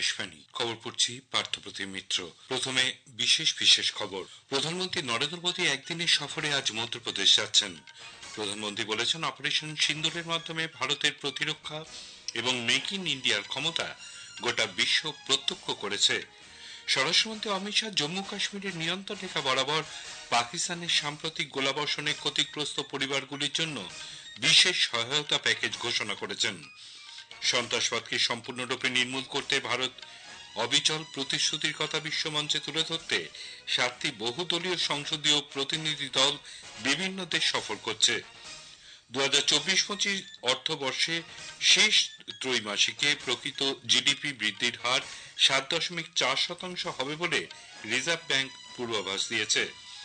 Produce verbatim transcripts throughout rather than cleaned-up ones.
আকাশবাণী খবর পড়ছি পার্থপ্রতিম মিত্র। প্রথমে বিশেষ বিশেষ খবর। প্রধানমন্ত্রী নরেন্দ্র মোদী একদিনের সফরে আজ মধ্যপ্রদেশ যাচ্ছেন। প্রধানমন্ত্রী বলেছেন, অপারেশন সিন্দুরের মাধ্যমে ভারতের প্রতিরক্ষা এবং মেক ইন ইন্ডিয়ার ক্ষমতা গোটা বিশ্ব প্রত্যক্ষ করেছে। স্বরাষ্ট্রমন্ত্রী অমিত শাহ জম্মু কাশ্মীরের নিয়ন্ত্রণ রেখা বরাবর পাকিস্তানের সাম্প্রতিক গোলাবর্ষণে ক্ষতিগ্রস্ত পরিবারগুলির জন্য বিশেষ সহায়তা প্যাকেজ ঘোষণা করেছেন। সন্ত্রাসবাদকে সম্পূর্ণরূপে নির্মূল করতে ভারত অবিচল প্রতিশ্রুতির কথা বিশ্বমঞ্চে তুলে ধরতে সাতটি বহুদলীয় সংসদীয় প্রতিনিধি দল বিভিন্ন দেশ সফর করছে। দু হাজার চব্বিশ পঁচিশ অর্থবর্ষে শেষ ত্রৈমাসিকে প্রকৃত জিডিপি বৃদ্ধির হার সাত দশমিক চার শতাংশ হবে বলে রিজার্ভ ব্যাংক পূর্বাভাস দিয়েছে।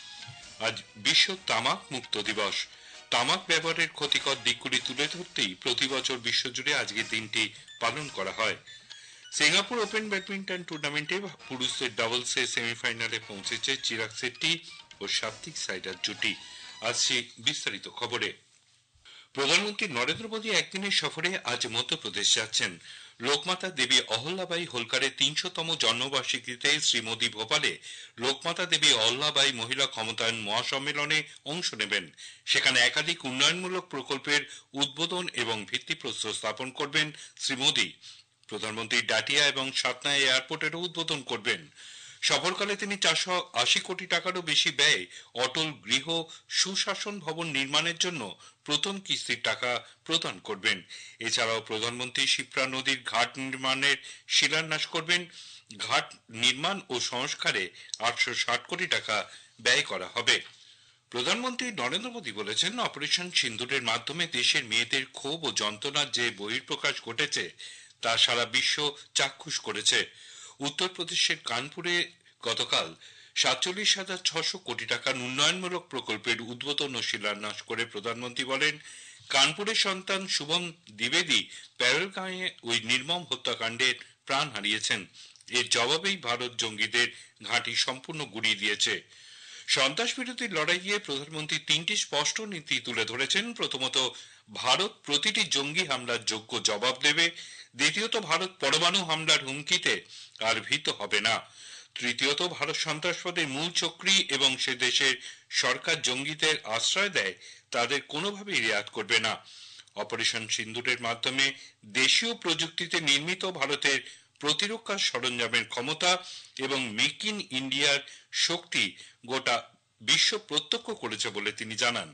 আজ বিশ্ব তামাক মুক্ত দিবস। তামাক ব্যবহারের ক্ষতিকর দিকগুলি তুলে ধরতেই প্রতি বছর বিশ্বজুড়ে আজকের দিনটি পালন করা হয়। সিঙ্গাপুর ওপেন ব্যাডমিন্টন টুর্নামেন্টে পুরুষদের ডাবলসে সেমিফাইনালে পৌঁছেছে চিরাগ শেট্টি ও সাত্বিক সাইরাজ জুটি। আসছি বিস্তারিত খবরে। প্রধানমন্ত্রী নরেন্দ্র মোদী একদিনের সফরে আজ মধ্যপ্রদেশ যাচ্ছেন। লোকমাতা দেবী অহল্যাবাই হোলকারের তিনশোতম জন্মবার্ষিকীতে শ্রী মোদী ভোপালে লোকমাতা দেবী অহল্যাবাই মহিলা ক্ষমতায়ন মহাসম্মেলনে অংশ নেবেন। সেখানে একাধিক উন্নয়নমূলক প্রকল্পের উদ্বোধন এবং ভিত্তিপ্রস্তর স্থাপন করবেন শ্রী মোদী। প্রধানমন্ত্রী ডাটিয়া এবং সাতনা এয়ারপোর্টেরও উদ্বোধন করবেন। সফরকালে তিনি চারশো আশি কোটি টাকারও বেশি ব্যয় অটল গৃহ সুশাসন ভবন নির্মাণের জন্য প্রথম কিস্তির টাকা প্রদান করবেন। এছাড়াও প্রধানমন্ত্রী শিপ্রা নদীর ঘাট নির্মাণের শিলান্যাস করবেন। ঘাট নির্মাণ ও সংস্কারে আটশো ষাট কোটি টাকা ব্যয় করা হবে। প্রধানমন্ত্রী নরেন্দ্র মোদী বলেছেন, অপারেশন সিন্দুরের মাধ্যমে দেশের মেয়েদের ক্ষোভ ও যন্ত্রণার যে বহিঃপ্রকাশ ঘটেছে তা সারা বিশ্ব চাক্ষুষ করেছে। উত্তরপ্রদেশের কানপুরে গতকাল সাতচল্লিশ হাজার ছশো কোটি টাকার উন্নয়নমূলক প্রকল্পের উদ্বোধন ও শিলান্যাস করে প্রধানমন্ত্রী বলেন, কানপুরের সন্তান শুভম দ্বিবেদী প্যারেলগাঁয়ে ওই নির্মম হত্যাকাণ্ডের প্রাণ হারিয়েছেন। এর জবাবেই ভারত জঙ্গিদের ঘাঁটি সম্পূর্ণ গুড়িয়ে দিয়েছে। সন্ত্রাস বিরোধী লড়াইয়ে প্রধানমন্ত্রী তিনটি স্পষ্ট নীতি তুলে ধরেছেন। প্রথমত, ভারত প্রতিটি জঙ্গি হামলার যোগ্য জবাব দেবে। দ্বিতীয়ত, ভারত পরমাণু হামলার হুমকিতে আর ভীত হবে না। তৃতীয়ত, ভারত সন্ত্রাসবাদের মূল চক্রী এবং সে দেশের সরকার জঙ্গিদের আশ্রয় দেয় তাদের কোনোভাবেই রেয়াত করবে না। অপারেশন সিন্দুরের মাধ্যমে দেশীয় প্রযুক্তিতে নির্মিত ভারতের প্রতিরক্ষা সরঞ্জামের ক্ষমতা এবং মেক ইন ইন্ডিয়ার শক্তি গোটা বিশ্ব প্রত্যক্ষ করেছে বলে তিনি জানান।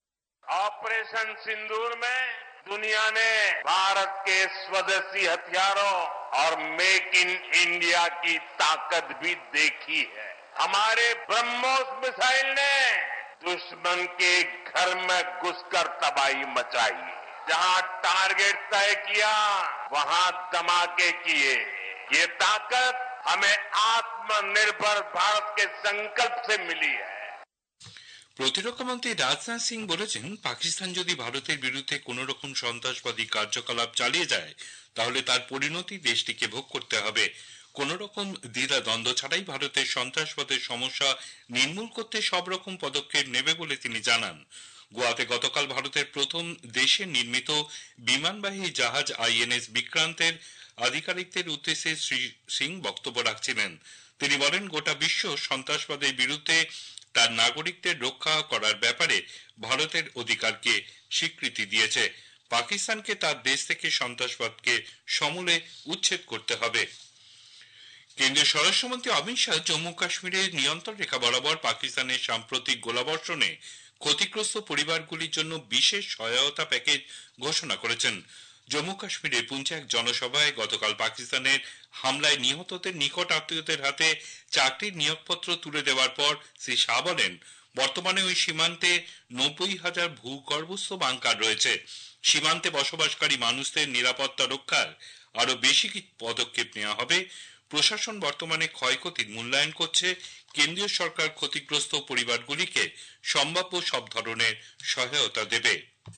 ऑपरेशन सिंदूर में दुनिया ने भारत के स्वदेशी हथियारों और मेक इन इंडिया की ताकत भी देखी है। हमारे ब्रह्मोस मिसाइल ने दुश्मन के घर में घुसकर तबाही मचाई। जहां टारगेट तय किया वहां धमाके किए। ये ताकत हमें आत्मनिर्भर भारत के संकल्प से मिली है। প্রতিরক্ষা মন্ত্রী রাজনাথ সিং বলেছেন, পাকিস্তান যদি ভারতের বিরুদ্ধে কোন রকম সন্ত্রাসবাদী কার্যকলাপ চালিয়ে যায় তাহলে তার পরিণতি দেশটিকে ভোগ করতে হবে। কোন রকম দ্বিধা দ্বন্দ্ব ছাড়াই ভারতের সন্ত্রাসবাদের সমস্যা নির্মূল করতে সব রকম পদক্ষেপ নেবে বলে তিনি জানান। গোয়াতে গতকাল ভারতের প্রথম দেশে নির্মিত বিমানবাহী জাহাজ আইএনএস বিক্রান্তের আধিকারিকদের উদ্দেশ্যে শ্রী সিং বক্তব্য রাখছিলেন। তিনি বলেন, গোটা বিশ্ব সন্ত্রাসবাদের বিরুদ্ধে তার নাগরিকদের রক্ষা করার ব্যাপারে ভারতের অধিকারকে স্বীকৃতি দিয়েছে। পাকিস্তানকে তার দেশ থেকে সন্ত্রাসবাদকে সমূলে উচ্ছেদ করতে হবে। কেন্দ্রীয় স্বরাষ্ট্রমন্ত্রী অমিত শাহ জম্মু কাশ্মীরের নিয়ন্ত্রণ রেখা বরাবর পাকিস্তানের সাম্প্রতিক গোলাবর্ষণে ক্ষতিগ্রস্ত পরিবারগুলির জন্য বিশেষ সহায়তা প্যাকেজ ঘোষণা করেছেন। জম্মু কাশ্মীরের পুঞ্চে এক জনসভায় গতকাল পাকিস্তানের হামলায় নিহতদের নিকট আত্মীয়দের হাতে চাকরির নিয়োগপত্র তুলে দেওয়ার পর শ্রী শাহ বলেন, বর্তমানে ওই সীমান্তে নব্বই হাজার ভূগর্ভস্থ বাংকার রয়েছে। সীমান্তে বসবাসকারী মানুষদের নিরাপত্তা রক্ষার আরো বেশি পদক্ষেপ নেওয়া হবে। প্রশাসন বর্তমানে ক্ষয়ক্ষতির মূল্যায়ন করছে। কেন্দ্রীয় সরকার ক্ষতিগ্রস্ত পরিবারগুলিকে সম্ভাব্য সব ধরনের সহায়তা দেবে।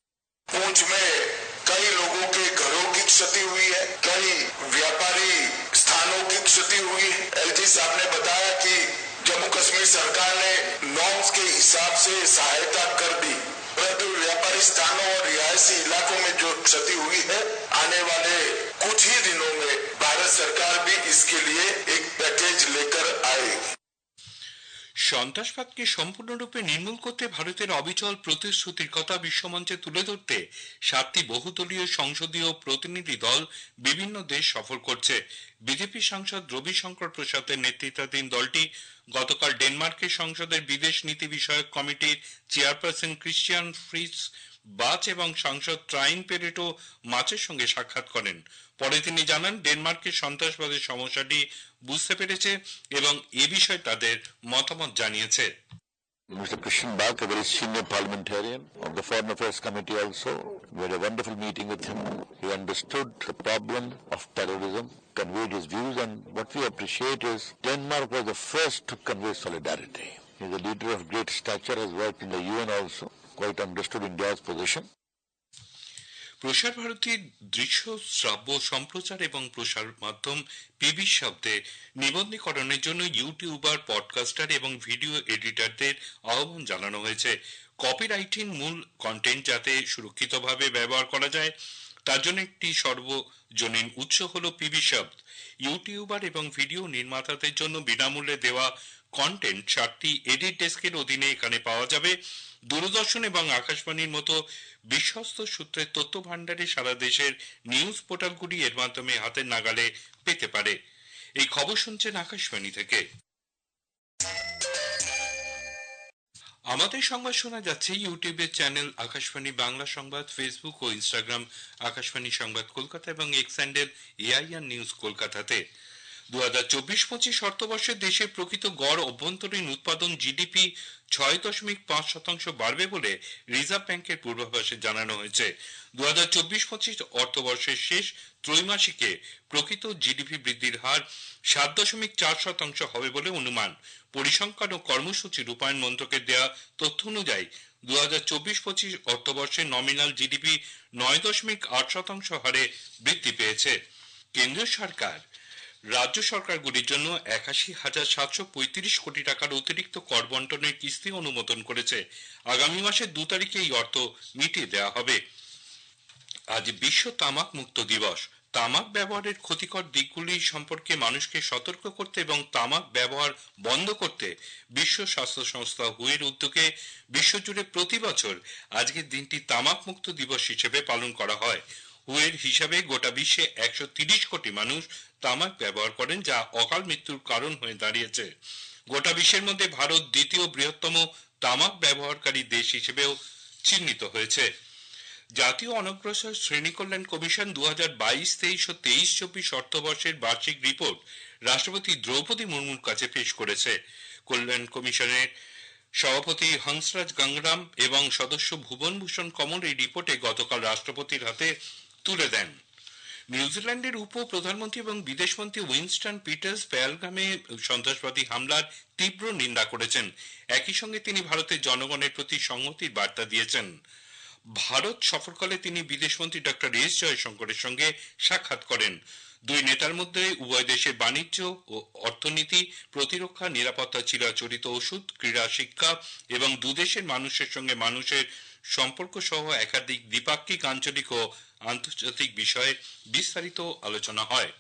पूंछ में कई लोगों के घरों की क्षति हुई है, कई व्यापारी स्थानों की क्षति हुई है। एलजी साहब ने बताया कि जम्मू कश्मीर सरकार ने नॉर्म्स के हिसाब से सहायता कर दी, परंतु व्यापारी कई स्थानों और रिहायशी इलाकों में जो क्षति हुई है, आने वाले कुछ ही दिनों में भारत सरकार भी इसके लिए एक पैकेज लेकर आएगी। সন্ত্রাসবাদকে সম্পূর্ণরূপে নির্মূল করতে ভারতের অবিচল প্রতিশ্রুতির কথা বিশ্বমঞ্চে তুলে ধরতে সাতটি বহুদলীয় সংসদীয় প্রতিনিধি দল বিভিন্ন দেশ সফর করছে। বিজেপি সাংসদ রবিশঙ্কর প্রসাদের নেতৃত্বাধীন দলটি গতকাল ডেনমার্কের সংসদের বিদেশ নীতি বিষয়ক কমিটির চেয়ারপারসন ক্রিশ্চিয়ান ফ্রিজ বাচ এবং সাংসদ ট্রাইন পেরেটো মাচের সঙ্গে সাক্ষাৎ করেন। পরে তিনি জানান ডেনমার্কের সন্ত্রাসবাদের সমস্যাটি বুঝতে পেরেছে এবং এ বিষয়ে তাদের মতামত জানিয়েছে। Mister Christian Bach, a very senior parliamentarian of the Foreign Affairs Committee also. We had a wonderful meeting with him. He understood the problem of terrorism, conveyed his views, and what we appreciate is Denmark was the first to convey solidarity. He is a leader of great stature, has worked in the U N also, quite understood India's position. প্রসার ভারতীর দৃশ্য শ্রাব্য সম্প্রচার এবং প্রসার মাধ্যম PB শব্দে নিবন্ধীকরণের জন্য YouTuber, podcaster এবং ভিডিও এডিটরদের আহ্বান জানানো হয়েছে। কপিরাইটিং মূল কন্টেন্ট যাতে সুরক্ষিতভাবে ব্যবহার করা যায় তার জন্য একটি সর্বজনীন উৎস হল পিবি শব্দ। ইউটিউবার এবং ভিডিও নির্মাতাদের জন্য বিনামূল্যে দেওয়া কন্টেন্ট সাতটি এডিট ডেস্কের অধীনে এখানে পাওয়া যাবে। দূরদর্শন এবং আকাশবাণীর মতো বিশ্বস্ত সূত্রের তথ্য ভান্ডারে সারা দেশের নিউজ পোর্টালগুলি এর মাধ্যমে হাতের নাগালে পেতে পারে। এই খবর শুনছেন আকাশবাণী থেকে। আমাদের সংবাদ শোনা যাচ্ছে ইউটিউবের চ্যানেল আকাশবাণী বাংলা সংবাদ, ফেসবুক ও ইনস্টাগ্রাম আকাশবাণী সংবাদ কলকাতা এবং এক্স হ্যান্ডেল এআইআর নিউজ কলকাতাতে। দু হাজার চব্বিশ পঁচিশ অর্থবর্ষে দেশের প্রকৃত গড় অভ্যন্তরীণ উৎপাদন জিডিপি ছয় দশমিক পাঁচ শতাংশ বাড়বে বলে রিজার্ভ ব্যাংকের পূর্বাভাসে জানানো হয়েছে। দু হাজার চব্বিশ পঁচিশ অর্থবর্ষের শেষ ত্রৈমাসিকে প্রকৃত জিডিপি বৃদ্ধির হার সাত দশমিক চার শতাংশ হবে বলে অনুমান। পরিসংখ্যান ও কর্মসূচি রূপায়ণ মন্ত্রকের দেয়া তথ্য অনুযায়ী দু হাজার চব্বিশ পঁচিশ অর্থবর্ষে নমিনাল জিডিপি নয় দশমিক আট শতাংশ হারে বৃদ্ধি পেয়েছে। কেন্দ্রীয় সরকার রাজ্য সরকারগুলির জন্য একাশি হাজার সাতশো পঁয়ত্রিশ কোটি টাকার অতিরিক্ত কর বন্টনের কিস্তি অনুমোদন করেছে। আগামী মাসের দু তারিখে এই অর্থ মিটিয়ে দেওয়া হবে। আজ বিশ্ব তামাক মুক্ত দিবস। তামাক ব্যবহারের ক্ষতিকর দিকগুলি সম্পর্কে মানুষকে সতর্ক করতে এবং তামাক ব্যবহার বন্ধ করতে বিশ্ব স্বাস্থ্য সংস্থা হুয়ের উদ্যোগে বিশ্বজুড়ে প্রতি বছর আজকের দিনটি তামাক মুক্ত দিবস হিসেবে পালন করা হয়। হুয়ের হিসাবে গোটা বিশ্বে একশো তিরিশ কোটি মানুষ তামাক ব্যবহার করেন, যা অকাল মৃত্যুর কারণ হয়ে দাঁড়িয়েছে। গোটা বিশ্বের মধ্যে ভারত দ্বিতীয় বৃহত্তম তামাক ব্যবহারকারী দেশ হিসেবেও চিহ্নিত হয়েছে। জাতীয় অনগ্রসর শ্রেণী কল্যাণ কমিশন দু হাজার বাইশ তেইশ ও তেইশ চব্বিশ অর্থবর্ষের বার্ষিক রিপোর্ট রাষ্ট্রপতি দ্রৌপদী মুর্মুর কাছে পেশ করেছে। কল্যাণ কমিশনের সভাপতি হংসরাজ গঙ্গরাম এবং সদস্য ভুবন ভূষণ কমল এই রিপোর্টে গতকাল রাষ্ট্রপতির হাতে তুলে দেন। নিউজিল্যান্ডের উপ প্রধানমন্ত্রী এবং বিদেশমন্ত্রী উইনস্টন পিটার্স পেহেলগামে সন্ত্রাসবাদী হামলার তীব্র নিন্দা করেছেন। একই সঙ্গে তিনি ভারতের জনগণের প্রতি সংহতির বার্তা দিয়েছেন। ভারত সফরকালে তিনি বিদেশমন্ত্রী ডক্টর এস জয়শঙ্করের সঙ্গে সাক্ষাৎ করেন। দুই নেতার মধ্যে উভয় দেশের বাণিজ্য ও অর্থনীতি, প্রতিরক্ষা, নিরাপত্তা, চিরাচরিত ওষুধ, ক্রীড়া, শিক্ষা এবং দুদেশের মানুষের সঙ্গে মানুষের সম্পর্ক সহ একাধিক দ্বিপাক্ষিক, আঞ্চলিক ও আন্তর্জাতিক বিষয়ে বিস্তারিত আলোচনা হয়।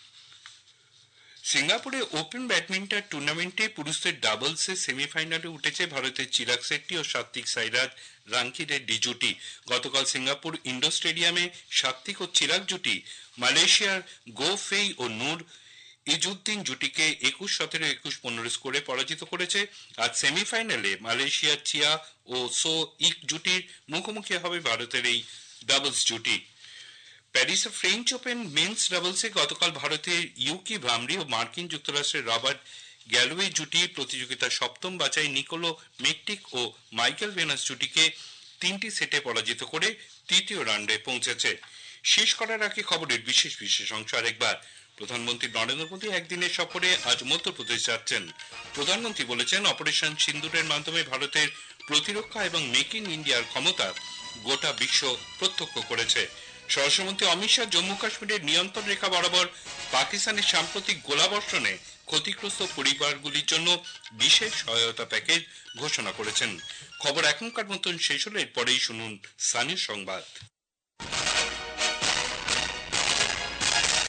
সিঙ্গাপুরে ওপেন ব্যাডমিন্টন টুর্নামেন্টে পুরুষদের ডাবলসে সেমিফাইনালে উঠেছে ভারতের চিরাগ শেট্টি ও সাত্বিক সাইরাজ রাঙ্কিরেড্ডি জুটি। গতকাল সিঙ্গাপুর ইন্ডোর স্টেডিয়ামে সাত্বিক ও চিরাগ জুটি মালয়েশিয়ার গো ফেই ও নূর ইজউদ্দিন জুটিকে একুশ সতেরো একুশ পনেরো স্কোরে পরাজিত করেছে। আজ সেমিফাইনালে মালয়েশিয়ার চিয়া ও সো ইক জুটির মুখোমুখি হবে ভারতের এই ডাবলস জুটি। প্যারিসে ফ্রেঞ্চ ওপেন মেন্স ডাবলসে গতকাল ভারতের ইউকি ভামরি ও মার্কিন যুক্তরাষ্ট্রের রবার্ট গ্যালোয়ে জুটি প্রতিযোগিতার সপ্তম বাছাই নিকোলো মেকটিক ও মাইকেল ভেনাস জুটিকে তিনটি সেটে পরাজিত করে তৃতীয় রাউন্ডে পৌঁছেছে। শেষ করার আগে খবরের বিশেষ বিশেষ অংশ আরেকবার। প্রধানমন্ত্রী নরেন্দ্র মোদী একদিনের সফরে আজ মধ্যপ্রদেশ যাচ্ছেন। প্রধানমন্ত্রী বলেছেন, অপারেশন সিন্দুরের মাধ্যমে ভারতের প্রতিরক্ষা এবং মেক ইন ইন্ডিয়ার ক্ষমতা গোটা বিশ্ব প্রত্যক্ষ করেছে। স্বরাষ্ট্রমন্ত্রী অমিত শাহ জম্মু কাশ্মীরের নিয়ন্ত্রণ রেখা বরাবর পাকিস্তানের সাম্প্রতিক গোলাবর্ষণে ক্ষতিগ্রস্ত পরিবারগুলির জন্য বিশেষ সহায়তা প্যাকেজ ঘোষণা করেছেন। খবর এখনকার মতন শেষ হলে এরপরেই শুনুন স্থানীয় সংবাদ।